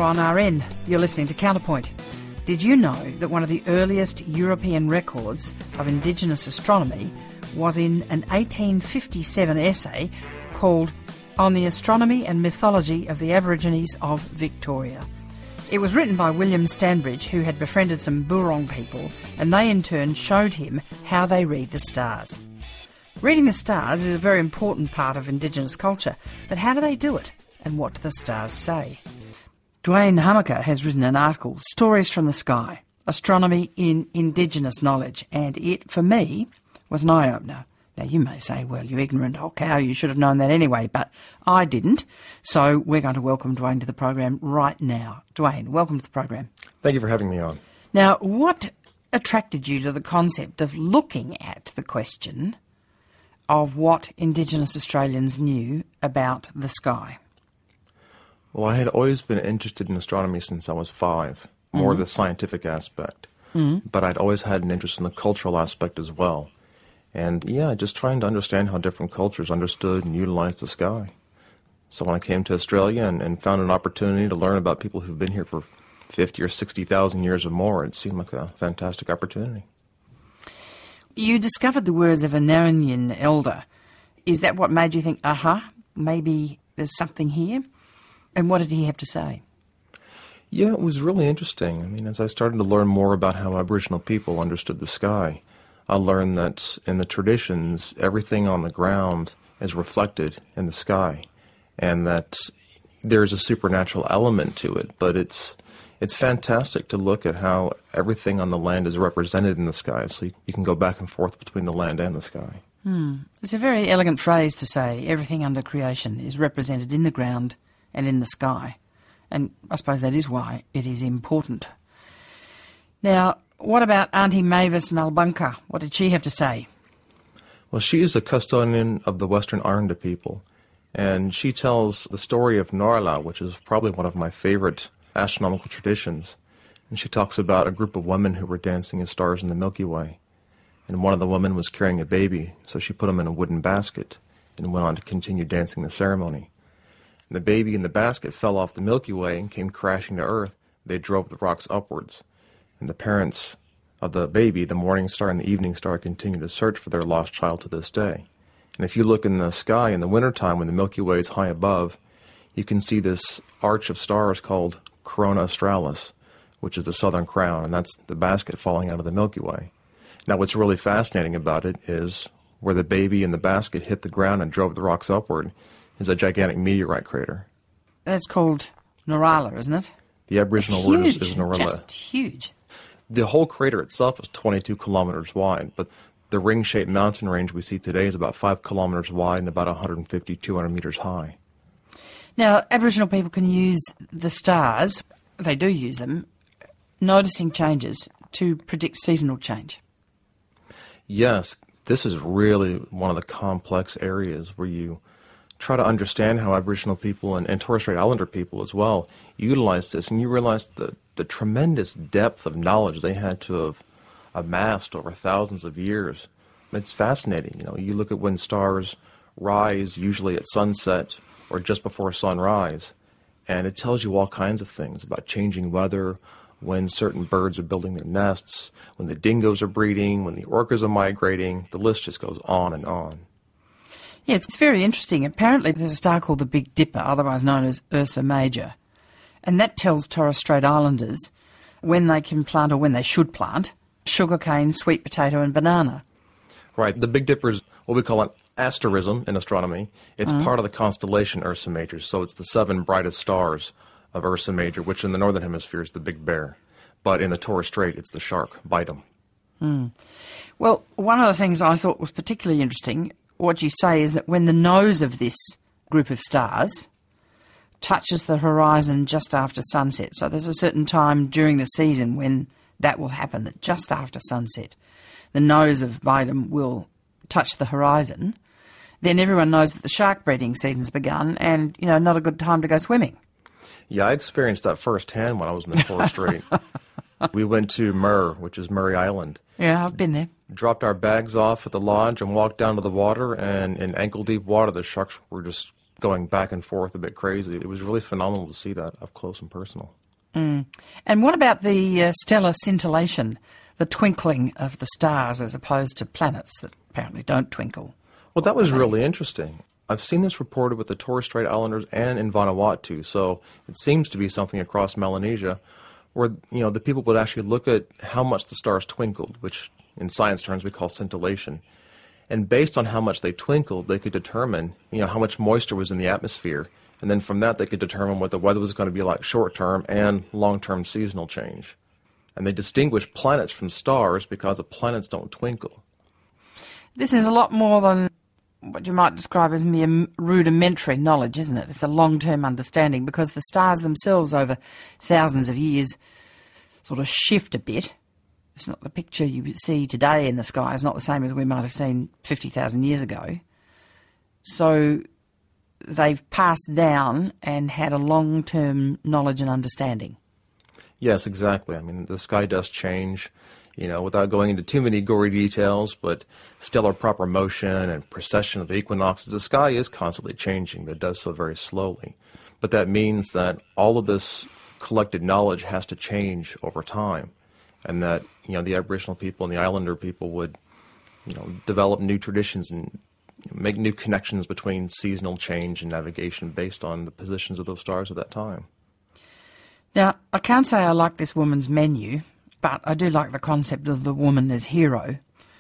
on RN. You're listening to Counterpoint. Did you know that one of the earliest European records of Indigenous astronomy was in an 1857 essay called On the Astronomy and Mythology of the Aborigines of Victoria? It was written by William Stanbridge, who had befriended some Burong people, and they in turn showed him how they read the stars. Reading the stars is a very important part of Indigenous culture, but how do they do it, and what do the stars say? Dwayne Hummaker has written an article, Stories from the Sky, Astronomy in Indigenous Knowledge, and it, for me, was an eye-opener. Now, you may say, well, you ignorant old cow, you should have known that anyway, but I didn't. So we're going to welcome Dwayne to the program right now. Dwayne, welcome to the program. Thank you for having me on. Now, what attracted you to the concept of looking at the question of what Indigenous Australians knew about the sky? Well, I had always been interested in astronomy since I was 5, more of the scientific aspect. But I'd always had an interest in the cultural aspect as well. And, just trying to understand how different cultures understood and utilized the sky. So when I came to Australia and found an opportunity to learn about people who've been here for 50 or 60,000 years or more, it seemed like a fantastic opportunity. You discovered the words of a Narrabeen elder. Is that what made you think, maybe there's something here? And what did he have to say? Yeah, it was really interesting. I mean, as I started to learn more about how Aboriginal people understood the sky, I learned that in the traditions, everything on the ground is reflected in the sky, and that there's a supernatural element to it, but it's fantastic to look at how everything on the land is represented in the sky, so you can go back and forth between the land and the sky. It's a very elegant phrase to say everything under creation is represented in the ground and in the sky, and I suppose that is why it is important. Now, what about Auntie Mavis Malbunka? What did she have to say? Well, she is a custodian of the Western Islander people, and she tells the story of Norla, which is probably one of my favorite astronomical traditions. And she talks about a group of women who were dancing as stars in the Milky Way. And one of the women was carrying a baby, so she put him in a wooden basket and went on to continue dancing the ceremony. And the baby in the basket fell off the Milky Way and came crashing to Earth. They drove the rocks upwards. And the parents of the baby, the morning star and the evening star, continue to search for their lost child to this day. And if you look in the sky in the wintertime when the Milky Way is high above, you can see this arch of stars called Corona Australis, which is the southern crown, and that's the basket falling out of the Milky Way. Now, what's really fascinating about it is where the baby in the basket hit the ground and drove the rocks upward is a gigantic meteorite crater. That's called Norala, isn't it? The Aboriginal word is Norala. Just huge. The whole crater itself is 22 kilometers wide, but the ring-shaped mountain range we see today is about 5 kilometers wide and about 150, 200 meters high. Now, Aboriginal people can use the stars, they do use them, noticing changes to predict seasonal change. Yes, this is really one of the complex areas where you try to understand how Aboriginal people and Torres Strait Islander people as well utilize this, and you realize the tremendous depth of knowledge they had to have amassed over thousands of years. It's fascinating. You look at when stars rise, usually at sunset or just before sunrise, and it tells you all kinds of things about changing weather, when certain birds are building their nests, when the dingoes are breeding, when the orcas are migrating. The list just goes on and on. Yeah, it's very interesting. Apparently there's a star called the Big Dipper, otherwise known as Ursa Major, and that tells Torres Strait Islanders when they can plant, or when they should plant, sugarcane, sweet potato and banana. Right. The Big Dipper is what we call an asterism in astronomy. It's part of the constellation Ursa Major, so it's the 7 brightest stars of Ursa Major, which in the Northern Hemisphere is the Big Bear. But in the Torres Strait, it's the shark, Bidem. Well, one of the things I thought was particularly interesting, what you say is that when the nose of this group of stars touches the horizon just after sunset, so there's a certain time during the season when that will happen, that just after sunset, the nose of Bidem will touch the horizon, then everyone knows that the shark breeding season's begun and, not a good time to go swimming. Yeah, I experienced that firsthand when I was in the Torres Strait. We went to Murr, which is Murray Island. Yeah, I've been there. Dropped our bags off at the lodge and walked down to the water, and in ankle-deep water, the sharks were just going back and forth a bit crazy. It was really phenomenal to see that up close and personal. And what about the stellar scintillation, the twinkling of the stars as opposed to planets that apparently don't twinkle? Well, that was really interesting. I've seen this reported with the Torres Strait Islanders and in Vanuatu, so it seems to be something across Melanesia where, the people would actually look at how much the stars twinkled, which in science terms we call scintillation. And based on how much they twinkled, they could determine, how much moisture was in the atmosphere. And then from that, they could determine what the weather was going to be like short-term and long-term seasonal change. And they distinguish planets from stars because the planets don't twinkle. This is a lot more than what you might describe as mere rudimentary knowledge, isn't it? It's a long-term understanding because the stars themselves over thousands of years sort of shift a bit. It's not the picture you see today in the sky. It's not the same as we might have seen 50,000 years ago. So they've passed down and had a long-term knowledge and understanding. Yes, exactly. I mean, the sky does change, without going into too many gory details, but stellar proper motion and precession of the equinoxes, the sky is constantly changing, but it does so very slowly. But that means that all of this collected knowledge has to change over time, and that, the Aboriginal people and the Islander people would, develop new traditions and make new connections between seasonal change and navigation based on the positions of those stars at that time. Now, I can't say I like this woman's menu, but I do like the concept of the woman as hero.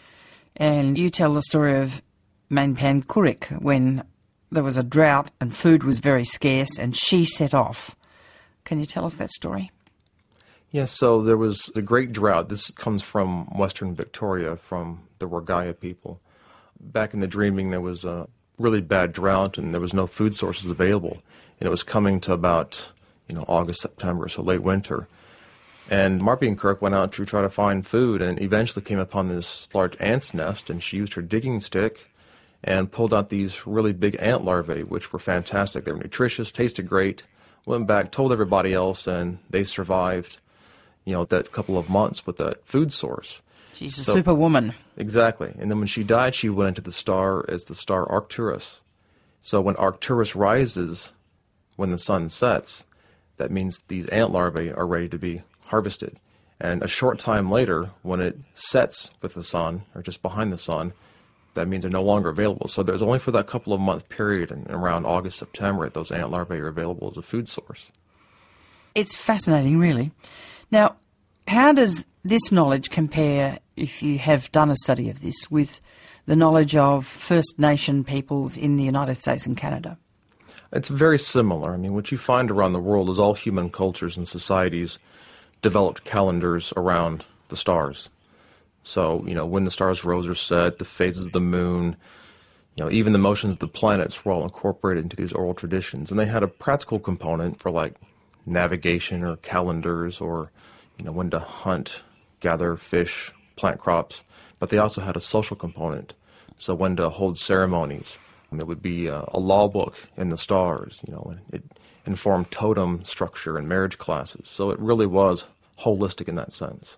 And you tell the story of Mainpan Kurik when there was a drought and food was very scarce and she set off. Can you tell us that story? Yes, so there was a great drought. This comes from Western Victoria, from the Wargaya people. Back in the Dreaming, there was a really bad drought and there was no food sources available. And it was coming to about, August, September, so late winter. And Marpy and Kirk went out to try to find food and eventually came upon this large ant's nest, and she used her digging stick and pulled out these really big ant larvae, which were fantastic. They were nutritious, tasted great, went back, told everybody else, and they survived, that couple of months with that food source. She's a superwoman. Exactly. And then when she died, she went into the star as the star Arcturus. So when Arcturus rises, when the sun sets, that means these ant larvae are ready to be harvested. And a short time later, when it sets with the sun, or just behind the sun, that means they're no longer available. So there's only for that couple of month period, and around August, September, those ant larvae are available as a food source. It's fascinating, really. Now, how does this knowledge compare, if you have done a study of this, with the knowledge of First Nation peoples in the United States and Canada? It's very similar. I mean, what you find around the world is all human cultures and societies developed calendars around the stars. So, when the stars rose or set, the phases of the moon, even the motions of the planets were all incorporated into these oral traditions. And they had a practical component for, like, navigation or calendars or, when to hunt, gather fish, plant crops. But they also had a social component. So when to hold ceremonies. It would be a law book in the stars, and it informed totem structure and marriage classes. So it really was holistic in that sense.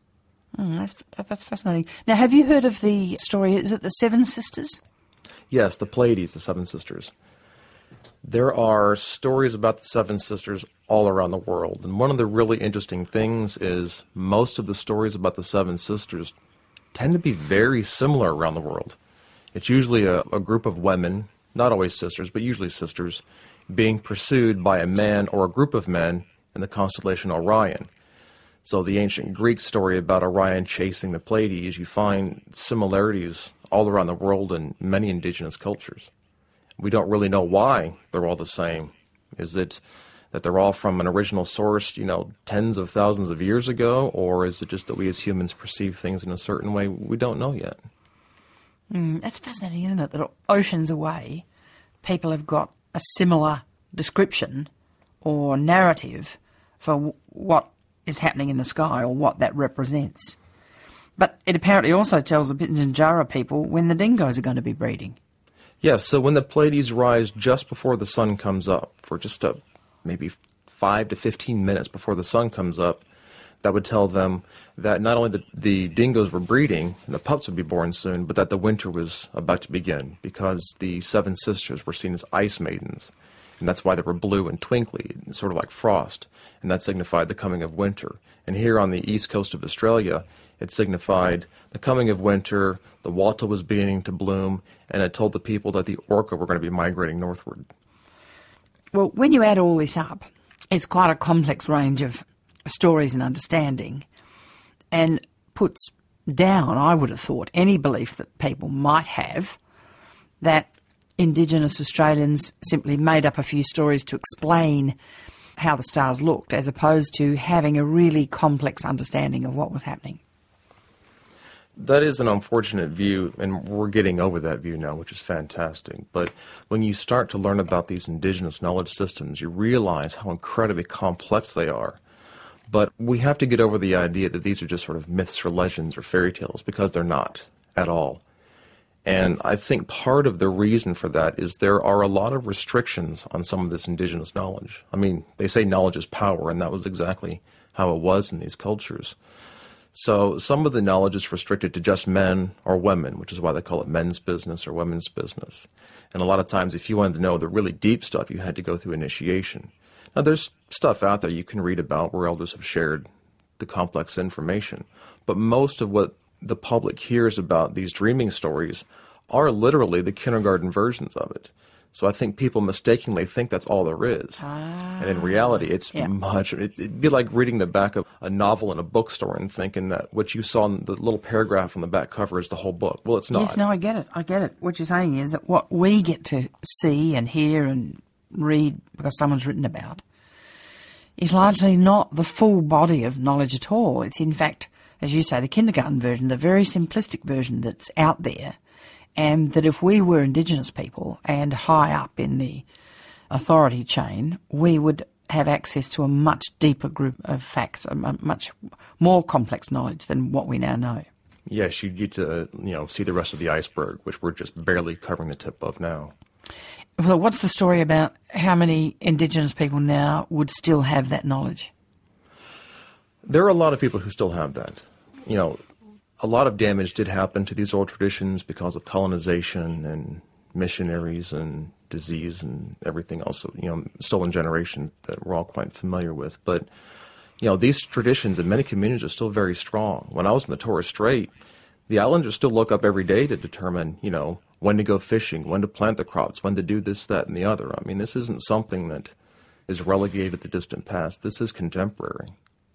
That's fascinating. Now, have you heard of the story, is it the Seven Sisters? Yes, the Pleiades, the Seven Sisters. There are stories about the Seven Sisters all around the world. And one of the really interesting things is most of the stories about the Seven Sisters tend to be very similar around the world. It's usually a group of women, not always sisters, but usually sisters, being pursued by a man or a group of men in the constellation Orion. So the ancient Greek story about Orion chasing the Pleiades, you find similarities all around the world in many indigenous cultures. We don't really know why they're all the same. Is it that they're all from an original source, tens of thousands of years ago, or is it just that we as humans perceive things in a certain way? We don't know yet. That's fascinating, isn't it? That oceans away, people have got a similar description or narrative for what is happening in the sky or what that represents. But it apparently also tells the Pitjantjatjara people when the dingoes are going to be breeding. Yes, so when the Pleiades rise just before the sun comes up, for just maybe 5 to 15 minutes before the sun comes up, that would tell them that not only the dingoes were breeding and the pups would be born soon, but that the winter was about to begin because the seven sisters were seen as ice maidens. And that's why they were blue and twinkly, sort of like frost. And that signified the coming of winter. And here on the east coast of Australia, it signified the coming of winter, the wattle was beginning to bloom, and it told the people that the orca were going to be migrating northward. Well, when you add all this up, it's quite a complex range of stories and understanding, and puts down, I would have thought, any belief that people might have that Indigenous Australians simply made up a few stories to explain how the stars looked, as opposed to having a really complex understanding of what was happening. That is an unfortunate view, and we're getting over that view now, which is fantastic. But when you start to learn about these indigenous knowledge systems, you realize how incredibly complex they are. But we have to get over the idea that these are just sort of myths or legends or fairy tales, because they're not at all. And I think part of the reason for that is there are a lot of restrictions on some of this indigenous knowledge. I mean, they say knowledge is power, and that was exactly how it was in these cultures. So some of the knowledge is restricted to just men or women, which is why they call it men's business or women's business. And a lot of times, if you wanted to know the really deep stuff, you had to go through initiation. Now, there's stuff out there you can read about where elders have shared the complex information, but most of what the public hears about these dreaming stories are literally the kindergarten versions of it. So I think people mistakenly think that's all there is. And in reality, it's much. It'd be like reading the back of a novel in a bookstore and thinking that what you saw in the little paragraph on the back cover is the whole book. Well, it's not. Yes, no, I get it. What you're saying is that what we get to see and hear and read because someone's written about is largely not the full body of knowledge at all. It's in fact, as you say, the kindergarten version, the very simplistic version that's out there, and that if we were Indigenous people and high up in the authority chain, we would have access to a much deeper group of facts, a much more complex knowledge than what we now know. Yes, you get to see the rest of the iceberg, which we're just barely covering the tip of now. Well, what's the story about how many Indigenous people now would still have that knowledge? There are a lot of people who still have that. A lot of damage did happen to these old traditions because of colonization and missionaries and disease and everything else, stolen generation that we're all quite familiar with. But, these traditions in many communities are still very strong. When I was in the Torres Strait, the islanders still look up every day to determine, when to go fishing, when to plant the crops, when to do this, that, and the other. I mean, this isn't something that is relegated to the distant past. This is contemporary.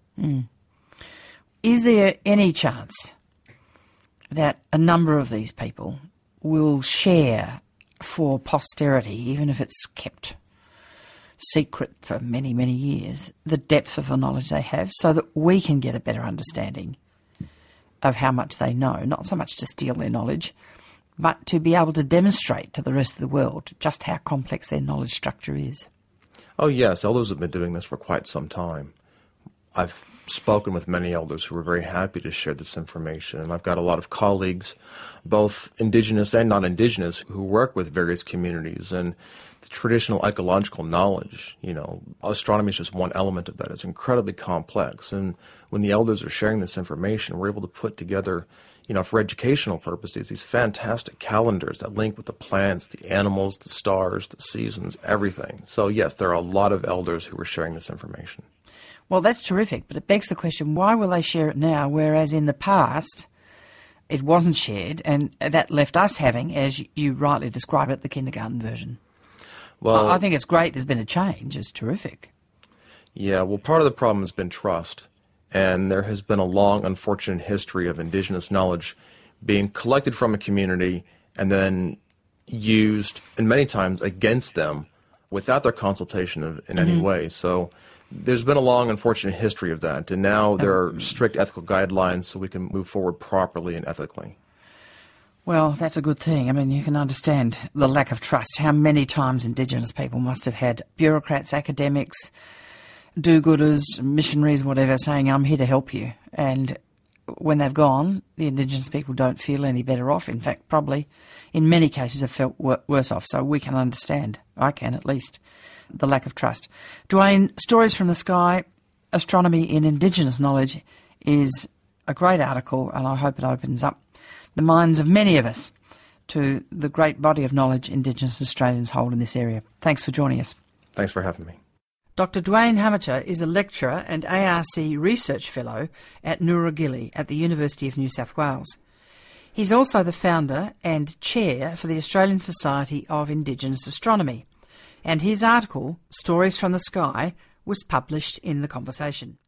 Is there any chance that a number of these people will share for posterity, even if it's kept secret for many, many years, the depth of the knowledge they have, so that we can get a better understanding of how much they know, not so much to steal their knowledge, but to be able to demonstrate to the rest of the world just how complex their knowledge structure is? Oh, yes. Elders have been doing this for quite some time. I've spoken with many elders who were very happy to share this information, and I've got a lot of colleagues, both Indigenous and non-Indigenous, who work with various communities, and the traditional ecological knowledge, astronomy is just one element of that. It's incredibly complex, and when the elders are sharing this information, we're able to put together, for educational purposes, these fantastic calendars that link with the plants, the animals, the stars, the seasons, everything. So yes, there are a lot of elders who are sharing this information. Well, that's terrific, but it begs the question, why will they share it now, whereas in the past it wasn't shared, and that left us having, as you rightly describe it, the kindergarten version? Well, I think it's great there's been a change. It's terrific. Yeah, well, part of the problem has been trust, and there has been a long, unfortunate history of Indigenous knowledge being collected from a community and then used, and many times against them, without their consultation in any way. So there's been a long, unfortunate history of that, and now there are strict ethical guidelines so we can move forward properly and ethically. Well, that's a good thing. I mean, you can understand the lack of trust, how many times Indigenous people must have had bureaucrats, academics, do-gooders, missionaries, whatever, saying, I'm here to help you. And when they've gone, the Indigenous people don't feel any better off. In fact, probably, in many cases, have felt worse off. So we can understand, I can at least, the lack of trust. Dwayne, Stories from the Sky, Astronomy in Indigenous Knowledge is a great article, and I hope it opens up the minds of many of us to the great body of knowledge Indigenous Australians hold in this area. Thanks for joining us. Thanks for having me. Dr. Duane Hamacher is a lecturer and ARC Research Fellow at Nooragilly at the University of New South Wales. He's also the founder and chair for the Australian Society of Indigenous Astronomy, and his article, Stories from the Sky, was published in The Conversation.